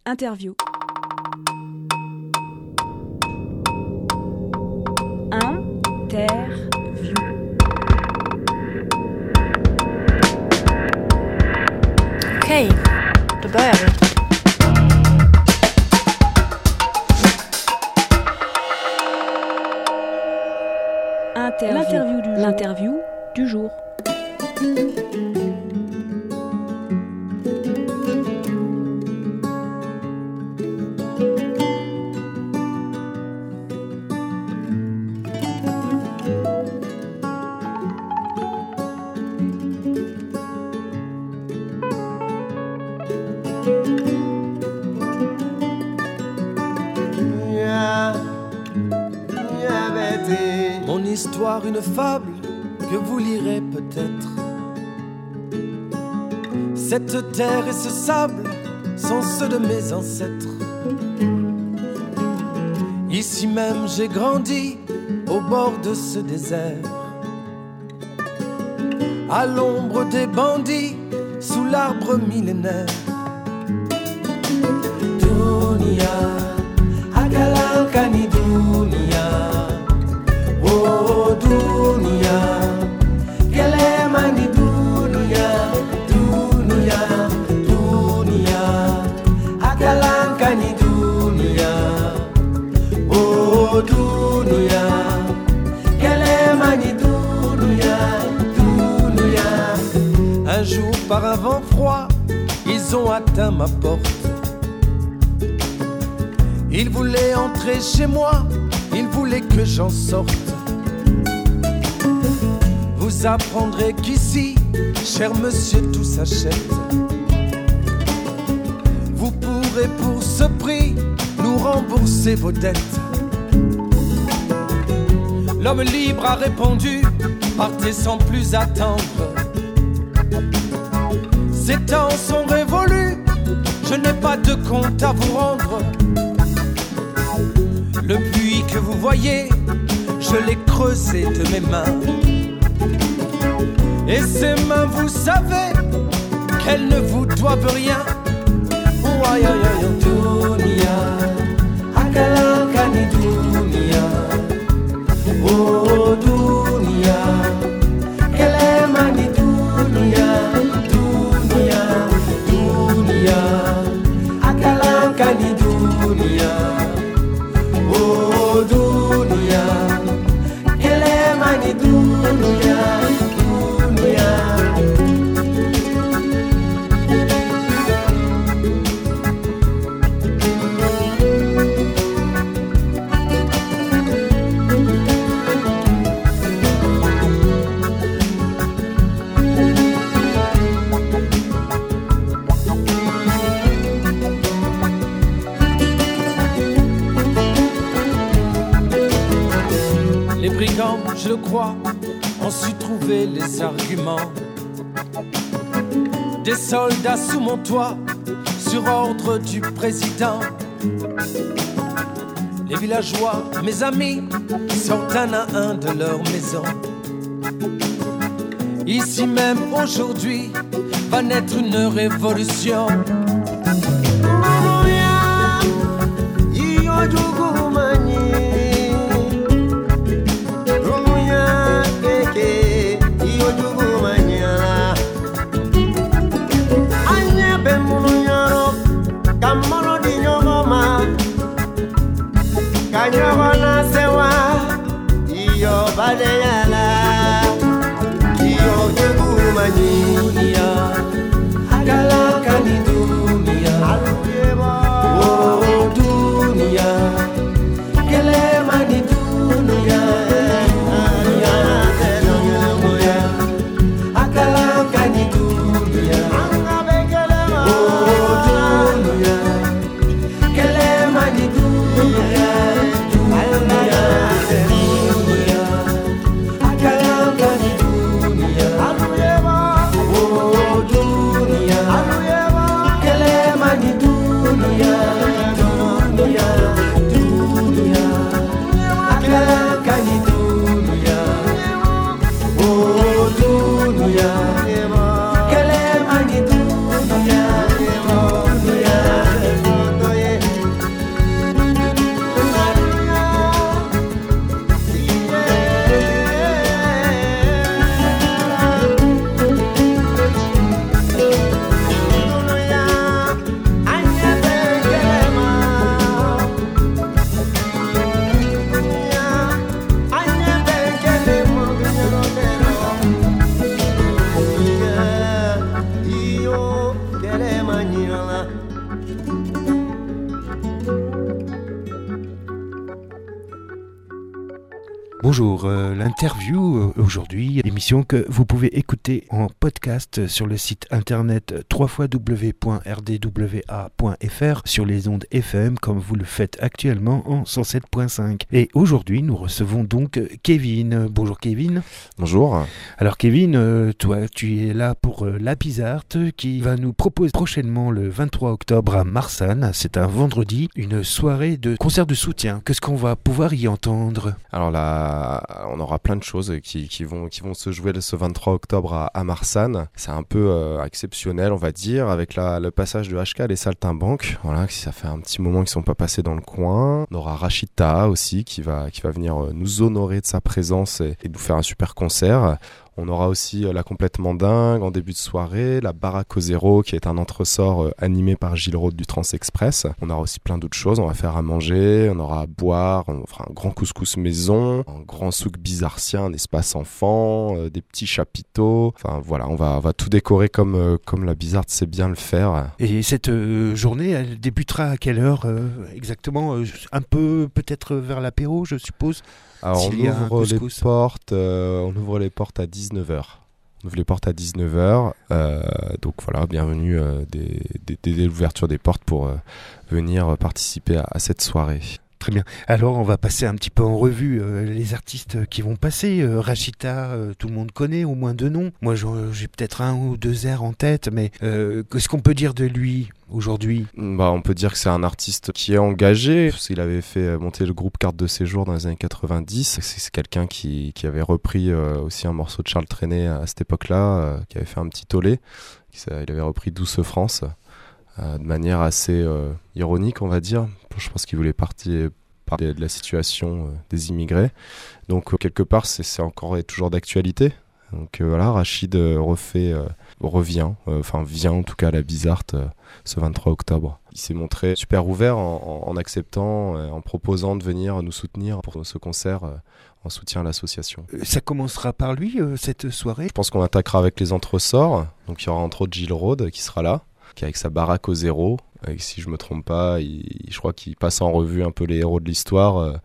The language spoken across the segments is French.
Interview. Interview. Okej, då börjar vi. L'interview du jour. Mon histoire, une fable que vous lirez peut-être. Cette terre et ce sable sont ceux de mes ancêtres. Ici même j'ai grandi au bord de ce désert, à l'ombre des bandits, sous l'arbre millénaire. Dunia, Agalankani Dunia. Oh dunia, kelemani dunia, dunia, dunia, akalankani dunia. Oh dunia, kelemani dunia, dunia. Un jour par un vent froid, ils ont atteint ma porte. Ils voulaient entrer chez moi, ils voulaient que j'en sorte. Vous apprendrez qu'ici, cher monsieur, tout s'achète. Vous pourrez pour ce prix nous rembourser vos dettes. L'homme libre a répondu, partez sans plus attendre. Ces temps sont révolus, je n'ai pas de compte à vous rendre. Le puits que vous voyez, je l'ai creusé de mes mains. Et ces mains, vous savez qu'elles ne vous doivent rien. Dunia, akalankani dunia. Oh dunia, kelemani dunia, dunia, dunia, akalankani dunia. Oh dunia, kelemani dunia. Les brigands, je le crois, ont su trouver les arguments. Des soldats sous mon toit, sur ordre du président. Les villageois, mes amis, sortent un à un de leur maison. Ici même, aujourd'hui, va naître une révolution. Kanyogona sewa, iyo badeyala, iyo jegumani. Dunia, akalankani dunia. Bonjour, l'interview aujourd'hui, émission que vous pouvez écouter en podcast sur le site internet www.rdwa.fr sur les ondes FM comme vous le faites actuellement en 107.5. Et aujourd'hui, nous recevons donc Kevin. Bonjour Kevin. Bonjour. Alors Kevin, toi tu es là pour la Bizart qui va nous proposer prochainement le 23 octobre à Marsanne, c'est un vendredi, une soirée de concert de soutien. Qu'est-ce qu'on va pouvoir y entendre ? Alors là, on aura plein de choses qui vont se jouer ce 23 octobre à Marsanne. C'est un peu exceptionnel, on va dire, avec le passage de HK, les Saltimbanques. Voilà, ça fait un petit moment qu'ils ne sont pas passés dans le coin. On aura Rachita aussi qui va venir nous honorer de sa présence et nous faire un super concert. On aura aussi la Complètement Dingue en début de soirée, la Baraque au Zéro qui est un entresort animé par Gilles Rode du Transexpress. On aura aussi plein d'autres choses, on va faire à manger, on aura à boire, on fera un grand couscous maison, un grand souk bizartien, un espace enfant, des petits chapiteaux. Enfin voilà, on va tout décorer comme la Bizart sait bien le faire. Et cette journée, elle débutera à quelle heure exactement ? Un peu peut-être vers l'apéro, je suppose. Alors on ouvre les portes à 19h. On ouvre les portes à 19h. Donc voilà, bienvenue dès l'ouverture des portes pour venir participer à cette soirée. Très bien. Alors on va passer un petit peu en revue les artistes qui vont passer. Rachita, tout le monde connaît au moins deux noms. Moi j'ai peut-être un ou deux airs en tête, mais qu'est-ce qu'on peut dire de lui aujourd'hui ? On peut dire que c'est un artiste qui est engagé, parce qu'il avait fait monter le groupe Carte de Séjour dans les années 90. C'est quelqu'un qui avait repris aussi un morceau de Charles Trenet à cette époque-là, qui avait fait un petit tollé. Il avait repris Douce France. De manière assez ironique, on va dire. Je pense qu'il voulait parler de la situation des immigrés. Donc, quelque part, c'est encore et toujours d'actualité. Donc voilà, Rachid vient en tout cas à la Bizart ce 23 octobre. Il s'est montré super ouvert en acceptant, en proposant de venir nous soutenir pour ce concert en soutien à l'association. Ça commencera par lui, cette soirée ? Je pense qu'on attaquera avec les entresorts. Donc il y aura entre autres Gilles Rode qui sera là, qui avec sa Baraque au Zéro. Et si je me trompe pas, je crois qu'il passe en revue un peu les héros de l'histoire.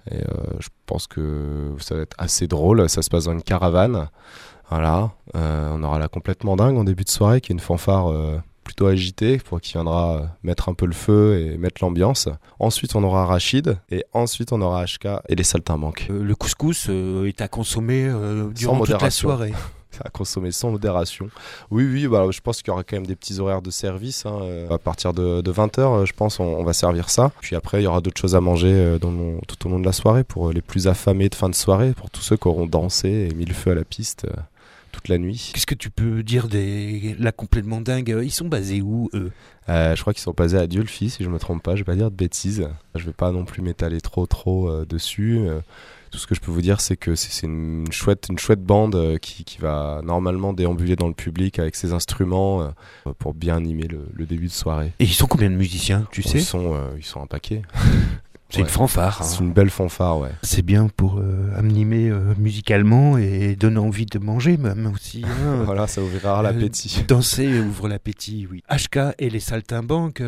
Je pense que ça va être assez drôle. Ça se passe dans une caravane. Voilà. On aura la Complètement Dingue en début de soirée, qui est une fanfare plutôt agitée, qui viendra mettre un peu le feu et mettre l'ambiance. Ensuite, on aura Rachid. Et ensuite, on aura HK et les Saltimbanques. Le couscous est à consommer durant toute la soirée. À consommer sans modération. Oui, je pense qu'il y aura quand même des petits horaires de service. À partir de 20h, je pense, on va servir ça. Puis après, il y aura d'autres choses à manger tout au long de la soirée pour les plus affamés de fin de soirée, pour tous ceux qui auront dansé et mis le feu à la piste toute la nuit. Qu'est-ce que tu peux dire la Complètement Dingue ? Ils sont basés où, eux ? Je crois qu'ils sont basés à Dieulefit, si je ne me trompe pas. Je ne vais pas dire de bêtises. Je ne vais pas non plus m'étaler trop dessus. Tout ce que je peux vous dire, c'est que c'est une chouette bande qui va normalement déambuler dans le public avec ses instruments pour bien animer le début de soirée. Et ils sont combien de musiciens, tu sais ? Ils sont un paquet. C'est une fanfare. C'est une belle fanfare, ouais. C'est bien pour animer musicalement et donner envie de manger même aussi. Voilà, ça ouvrira l'appétit. Danser ouvre l'appétit, oui. HK et les Saltimbanques...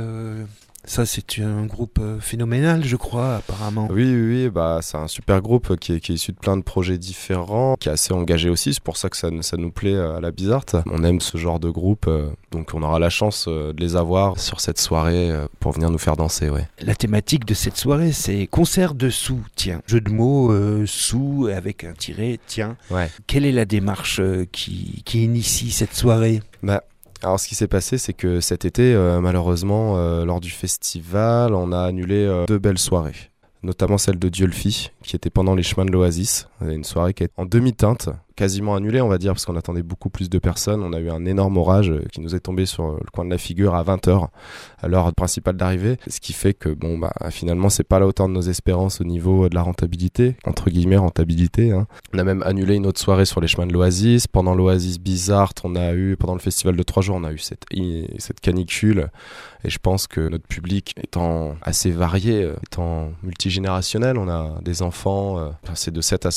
Ça, c'est un groupe phénoménal, je crois, apparemment. Oui, c'est un super groupe qui est issu de plein de projets différents, qui est assez engagé aussi. C'est pour ça que ça nous plaît à la Bizart. On aime ce genre de groupe, donc on aura la chance de les avoir sur cette soirée pour venir nous faire danser. Ouais. La thématique de cette soirée, c'est concert de soutien. Jeu de mots, sous avec un tiret, tiens. Ouais. Quelle est la démarche qui initie cette soirée ? Alors ce qui s'est passé, c'est que cet été, malheureusement, lors du festival, on a annulé 2 belles soirées. Notamment celle de Dieulefit, qui était pendant les chemins de l'Oasis. Une soirée qui est en demi-teinte, quasiment annulée, on va dire, parce qu'on attendait beaucoup plus de personnes. On a eu un énorme orage qui nous est tombé sur le coin de la figure à 20h, à l'heure principale d'arrivée. Ce qui fait que, finalement, c'est pas à la hauteur de nos espérances au niveau de la rentabilité, entre guillemets, rentabilité. On a même annulé une autre soirée sur les chemins de l'Oasis. Pendant l'Oasis Bizart, pendant le festival de 3 jours, on a eu cette canicule. Et je pense que notre public étant assez varié, étant multigénérationnel, on a des enfants enfants, c'est de 7 à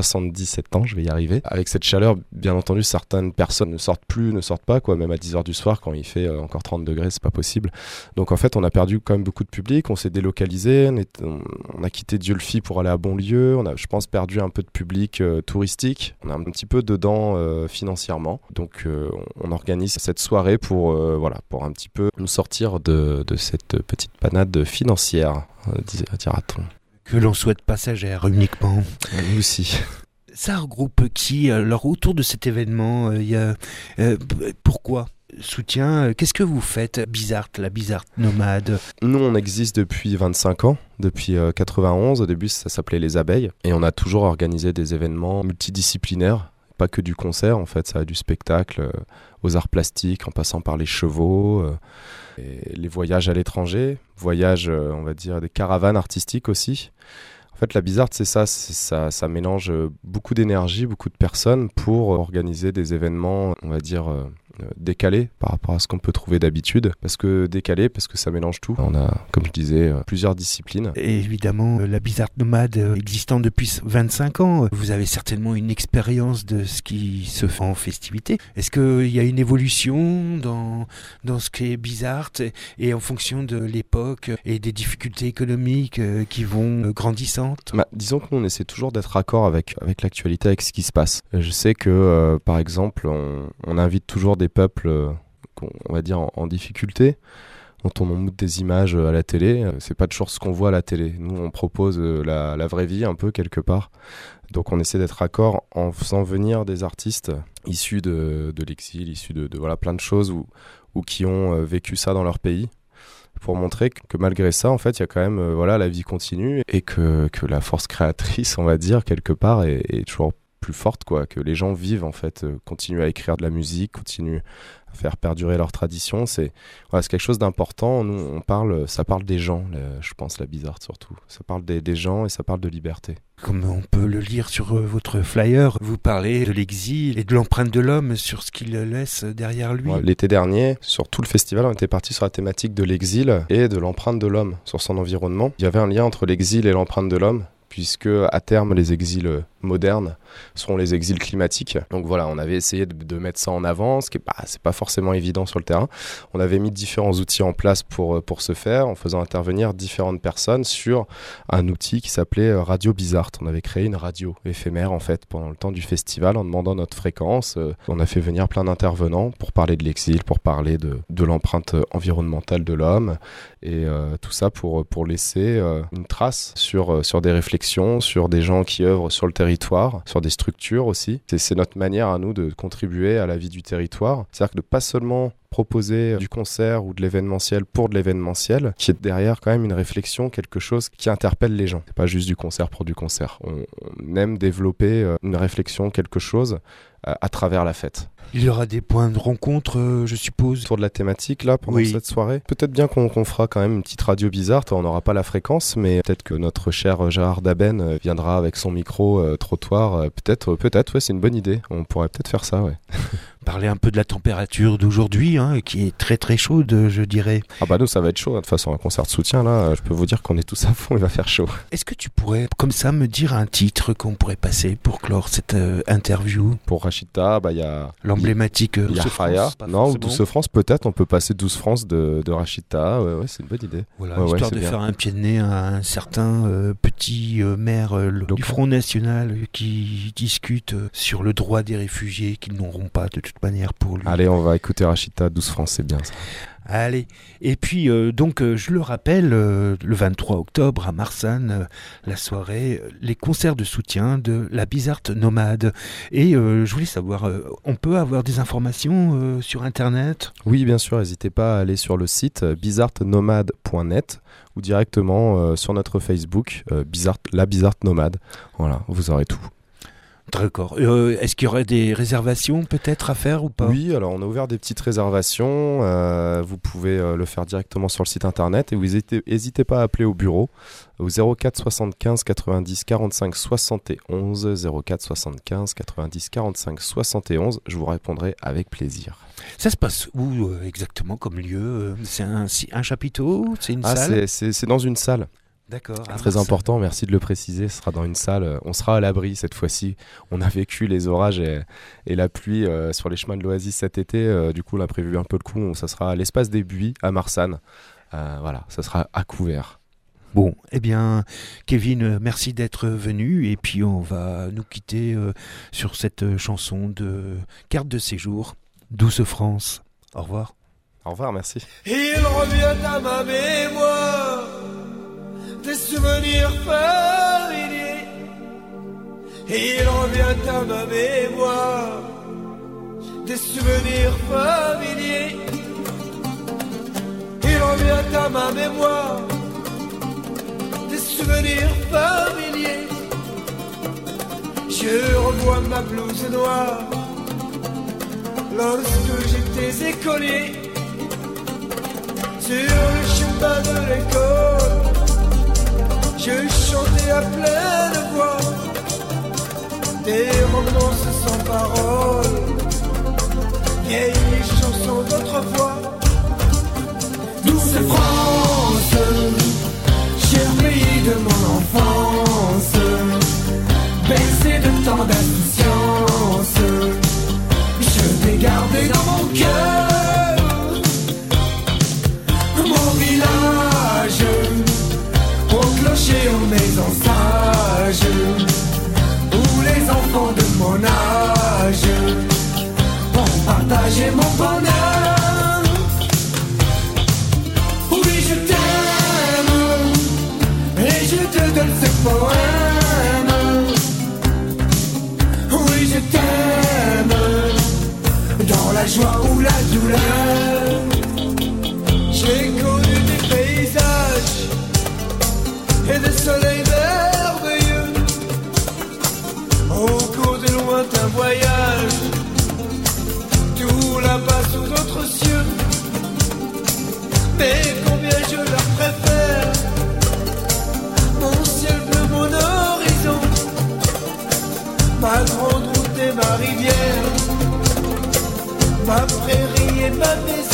77 ans, je vais y arriver. Avec cette chaleur, bien entendu, certaines personnes ne sortent pas, quoi, même à 10h du soir, quand il fait encore 30 degrés, c'est pas possible. Donc en fait, on a perdu quand même beaucoup de public, on s'est délocalisé, on a quitté Dieulefit pour aller à Bonlieu, on a, je pense, perdu un peu de public touristique, on a un petit peu dedans financièrement. Donc on organise cette soirée pour un petit peu nous sortir de cette petite panade financière, dira-t-on. Que l'on souhaite passagère uniquement. Nous aussi. Ça regroupe qui? Alors autour de cet événement, il y a pourquoi soutien? Qu'est-ce que vous faites? La Bizarte Nomade. Nous, on existe depuis 25 ans, depuis 91. Au début, ça s'appelait Les Abeilles. Et on a toujours organisé des événements multidisciplinaires. Pas que du concert, en fait, ça a du spectacle aux arts plastiques, en passant par les chevaux, et les voyages à l'étranger, voyages, on va dire, des caravanes artistiques aussi. En fait, la Bizarte, c'est ça mélange beaucoup d'énergie, beaucoup de personnes pour organiser des événements, on va dire, décalés par rapport à ce qu'on peut trouver d'habitude. Parce que ça mélange tout. On a, comme je disais, plusieurs disciplines. Et évidemment, la Bizarte Nomade existant depuis 25 ans, vous avez certainement une expérience de ce qui se fait en festivité. Est-ce qu'il y a une évolution dans ce qui est Bizarte et en fonction de l'époque et des difficultés économiques qui vont grandissantes? Disons que nous, on essaie toujours d'être raccord avec l'actualité, avec ce qui se passe. Je sais que, par exemple, on invite toujours des peuples, on va dire, en difficulté, dont on montre des images à la télé. C'est pas toujours ce qu'on voit à la télé. Nous, on propose la vraie vie, un peu, quelque part. Donc on essaie d'être raccord en faisant venir des artistes issus de l'exil, issus de plein de choses, ou qui ont vécu ça dans leur pays, pour montrer que malgré ça, en fait, il y a quand même, la vie continue, et que la force créatrice, on va dire, quelque part, est toujours plus forte, quoi, que les gens vivent, en fait, continuent à écrire de la musique, continuent à faire perdurer leur tradition. C'est quelque chose d'important. Nous, ça parle des gens, je pense, la Bizarte surtout. Ça parle des gens et ça parle de liberté. Comme on peut le lire sur votre flyer, vous parlez de l'exil et de l'empreinte de l'homme sur ce qu'il laisse derrière lui. L'été dernier, sur tout le festival, on était parti sur la thématique de l'exil et de l'empreinte de l'homme sur son environnement. Il y avait un lien entre l'exil et l'empreinte de l'homme, puisque à terme, les exils modernes seront les exils climatiques. Donc voilà, on avait essayé de mettre ça en avant, ce qui c'est pas forcément évident sur le terrain. On avait mis différents outils en place pour ce faire, en faisant intervenir différentes personnes sur un outil qui s'appelait Radio Bizarte. On avait créé une radio éphémère, en fait, pendant le temps du festival, en demandant notre fréquence. On a fait venir plein d'intervenants pour parler de l'exil, pour parler de l'empreinte environnementale de l'homme, et tout ça pour laisser une trace sur des réflexions, sur des gens qui œuvrent sur le territoire, sur des structures aussi. C'est notre manière à nous de contribuer à la vie du territoire. C'est-à-dire que de pas seulement proposer du concert ou de l'événementiel pour de l'événementiel, qui est derrière quand même une réflexion, quelque chose qui interpelle les gens. C'est pas juste du concert pour du concert. On aime développer une réflexion, quelque chose à travers la fête. Il y aura des points de rencontre, je suppose. Autour de la thématique, là, pendant cette soirée. Peut-être bien qu'on fera quand même une petite radio Bizarte. On n'aura pas la fréquence, mais peut-être que notre cher Gérard Daben viendra avec son micro trottoir. Peut-être, ouais, c'est une bonne idée. On pourrait peut-être faire ça, ouais. Parler un peu de la température d'aujourd'hui, qui est très très chaude, je dirais. Ah bah nous, ça va être chaud. De toute façon, un concert de soutien, là, je peux vous dire qu'on est tous à fond, il va faire chaud. Est-ce que tu pourrais, comme ça, me dire un titre qu'on pourrait passer pour clore cette interview? Pour Rachita, il y a l'emblématique Douce France. Non, Douce France, peut-être. On peut passer Douce France de Rachita. Ouais, c'est une bonne idée. Voilà, histoire de faire un pied de nez à un certain petit maire du Front National qui discute sur le droit des réfugiés qu'ils n'auront pas de toute manière pour lui. Allez, on va écouter Rachita, Douce France, c'est bien ça. Allez, et puis je le rappelle, le 23 octobre à Marsanne, la soirée, les concerts de soutien de la Bizarte Nomade. Et je voulais savoir, on peut avoir des informations sur Internet? Oui, bien sûr, n'hésitez pas à aller sur le site bizartenomade.net ou directement sur notre Facebook, la Bizarte Nomade. Voilà, vous aurez tout. D'accord. Est-ce qu'il y aurait des réservations peut-être à faire ou pas? Oui, alors on a ouvert des petites réservations. Vous pouvez le faire directement sur le site internet et vous n'hésitez pas à appeler au bureau au 04 75 90 45 71 04 75 90 45 71. Je vous répondrai avec plaisir. Ça se passe où exactement comme lieu? C'est un chapiteau? C'est une salle? C'est dans une salle. D'accord. Très important, merci de le préciser. Ce sera dans une salle. On sera à l'abri cette fois-ci. On a vécu les orages et la pluie sur les chemins de l'Oasis cet été. Du coup, on a prévu un peu le coup. Ça sera à l'espace des Buis à Marsanne. Voilà, ça sera à couvert. Bon, eh bien, Kevin, merci d'être venu. Et puis, on va nous quitter sur cette chanson de carte de séjour, Douce France. Au revoir. Au revoir, merci. Il revient à ma mémoire des souvenirs familiers. Il revient à ma mémoire des souvenirs familiers. Il revient à ma mémoire des souvenirs familiers. Je revois ma blouse noire lorsque j'étais écolier. Sur le chemin de l'école, je chantais à pleine voix des romances sans paroles, vieilles chansons d'autrefois. Douce France, cher pays de mon enfance, bercé de tant d'insouciance, je t'ai gardé dans mon cœur. Mon village, au clocher, aux maisons sages, où les enfants de mon âge ont partagé mon bonheur. Oui, je t'aime, et je te donne ce poème. Oui, je t'aime, dans la joie ou la douleur. J'ai connu des paysages et des soleils merveilleux au cours de lointains voyages, tout là-bas sous d'autres cieux. Mais combien je leur préfère mon ciel bleu, mon horizon, ma grande route et ma rivière, ma prairie et ma maison.